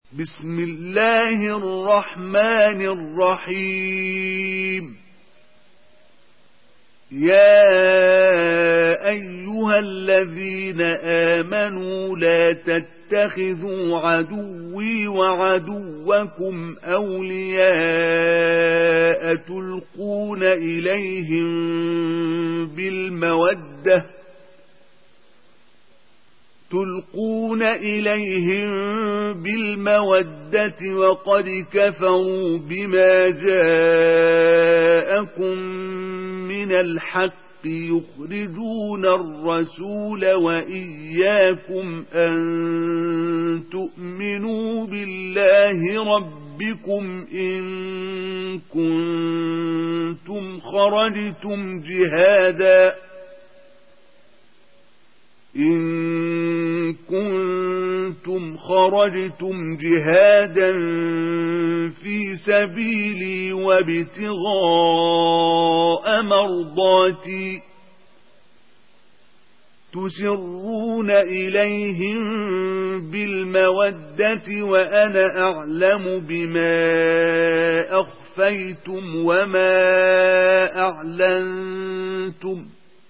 بسم الله الرحمن الرحيم. يا أيها الذين آمنوا لا تتخذوا عدوي وعدوكم أولياء تلقون إليهم بالمودة وقد كفروا بما جاءكم من الحق يخرجون الرسول وإياكم أن تؤمنوا بالله ربكم إن كنتم خرجتم جهادا في سبيلي وابتغاء مرضاتي تسرون إليهم بالمودة وأنا أعلم بما أخفيتم وما أعلنتم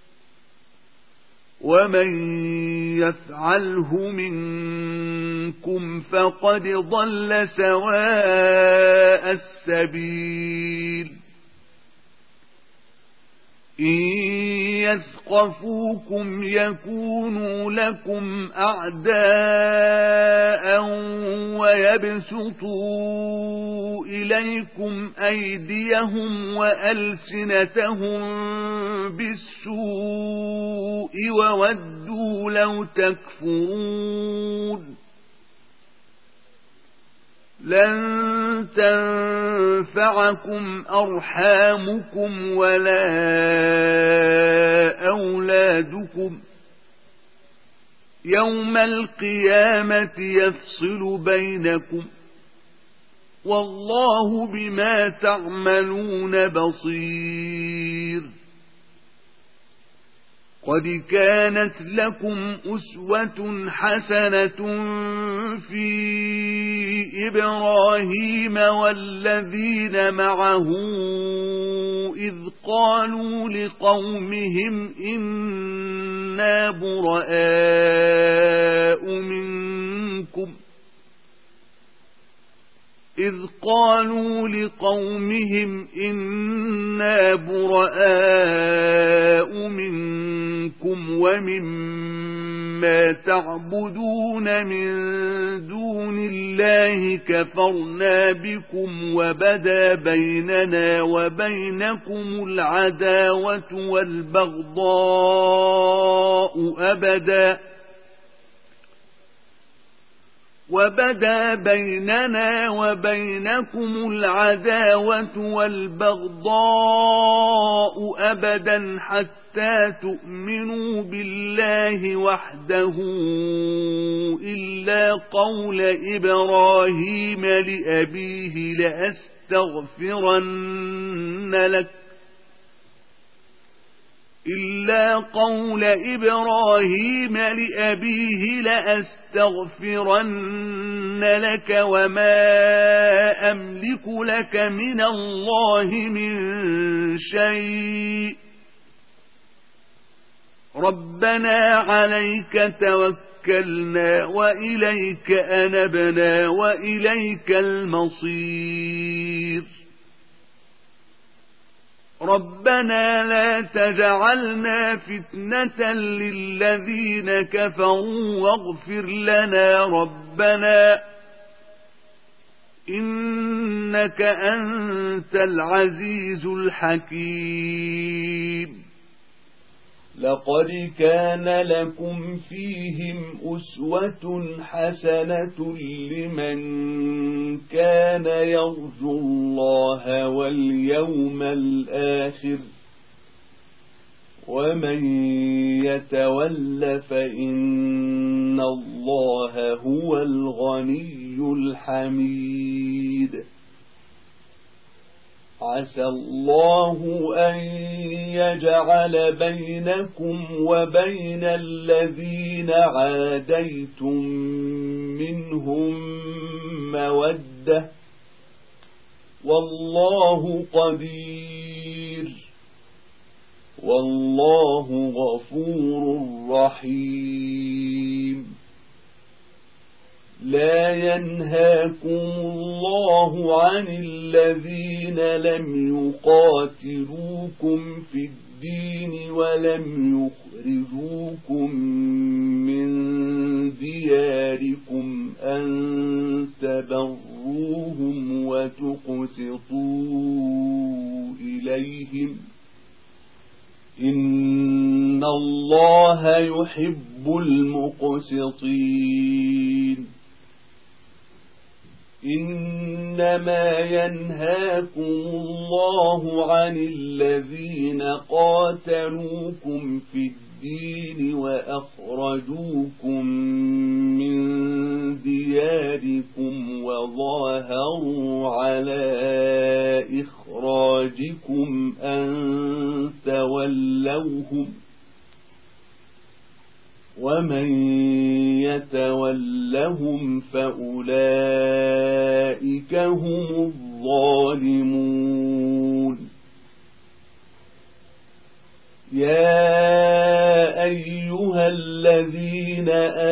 ومن يفعله منكم فقد ضل سواء السبيل. إن يثقفوكم يكونوا لكم أعداء ويبسطوا إليكم أيديهم وألسنتهم بالسوء وودوا لو تكفرون. لن تنفعكم أرحامكم ولا أولادكم يوم القيامة يفصل بينكم والله بما تعملون بصير. قد كانت لكم أسوة حسنة في إبراهيم والذين معه إذ قالوا لقومهم إنا براء منكم ومما تعبدون من دون الله كفرنا بكم وبدا بيننا وبينكم العداوة والبغضاء أبدا حتى تؤمنوا بالله وحده إلا قول إبراهيم لأبيه لأستغفرن لك وما أملك لك من الله من شيء ربنا عليك توكلنا وإليك أنبنا وإليك المصير. ربنا لا تجعلنا فتنة للذين كفروا واغفر لنا ربنا إنك أنت العزيز الحكيم. لقد كان لكم فيهم أسوة حسنة لمن كان يرجو الله واليوم الآخر ومن يتول فإن الله هو الغني الحميد. عسى الله أن يجعل بينكم وبين الذين عاديتم منهم مودة والله قدير والله غفور رحيم لا ينهاكم الله عن الذين لم يقاتلوكم في الدين ولم يخرجوكم من دياركم أن تبروهم وتقسطوا إليهم إن الله يحب المقسطين إنما ينهاكم الله عن الذين قاتلوكم في الدين وأخرجوكم من دياركم وظاهروا على إخراجكم أن تولوهم ومن يتولهم فأولئك هم الظالمون يا أيها الذين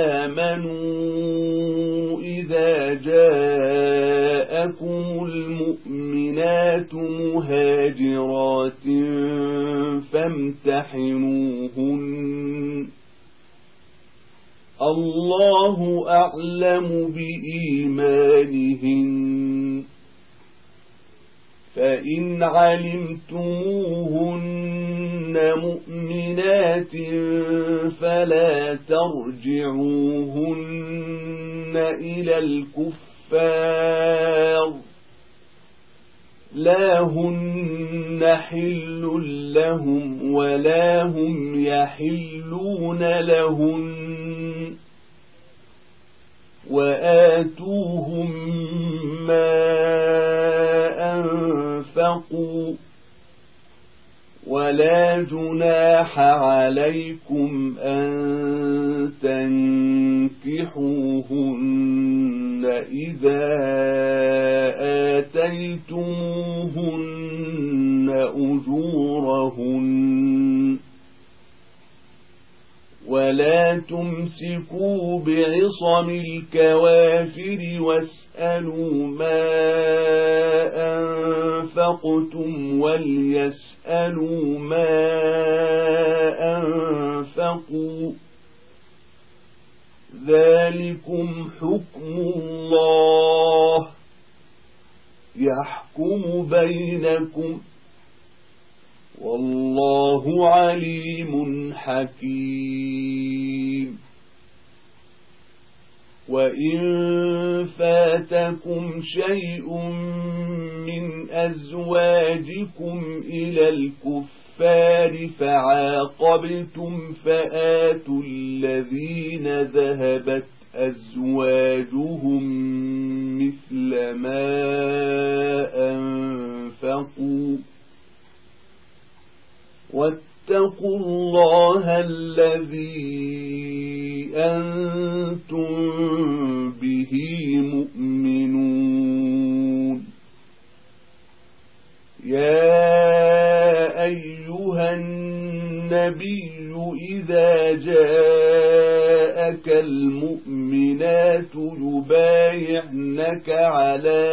آمنوا إذا جاءكم المؤمنات مهاجرات فامتحنوهن الله أعلم بإيمانهن فإن علمتموهن مؤمنات فلا ترجعوهن إلى الكفار لا هن حل لهم ولا هم يحلون لهن وآتوهم ما أنفقوا ولا جناح عليكم أن تنكحوهن إذا آتيتموهن أجورهن ولا تمسكوا بعصم الكوافر واسألوا ما أنفقتم وليسألوا ما أنفقوا ذلكم حكم الله يحكم بينكم والله عليم حكيم وإن فاتكم شيء من أزواجكم إلى الكفار فعاقبتم فآتوا الذين ذهبت أزواجهم مثل ما أنفقوا واتقوا الله الذي أنتم به مؤمنون يا أيها النبي إذا جاءك المؤمنات يبايعنك على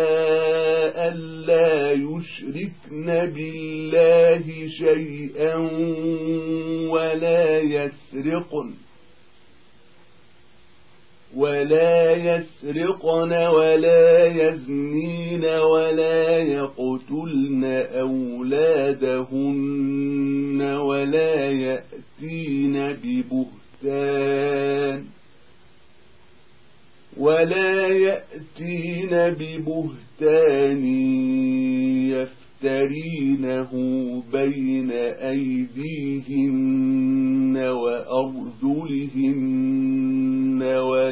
ألا يشركن بالله شيئا ولا يسرقن ولا يزنين ولا يقتلن أولادهن ولا يأتين ببهتان يفترينه بين أيديهن وأرجلهن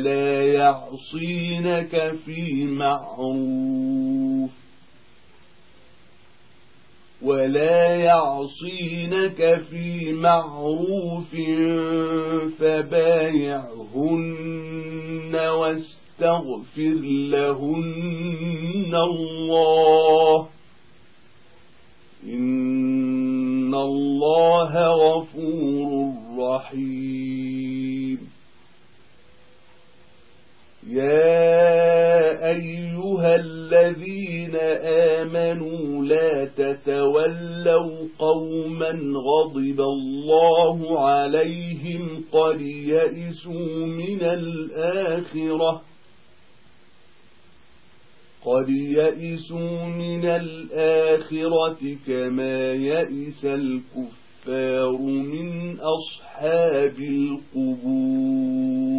ولا يعصينك في معروف فبايعهن يستغفر لهن الله إن الله غفور رحيم يا أيها الذين آمنوا لا تتولوا قوما غضب الله عليهم قد يئسوا من الآخرة كما يئس الكفار من أصحاب القبور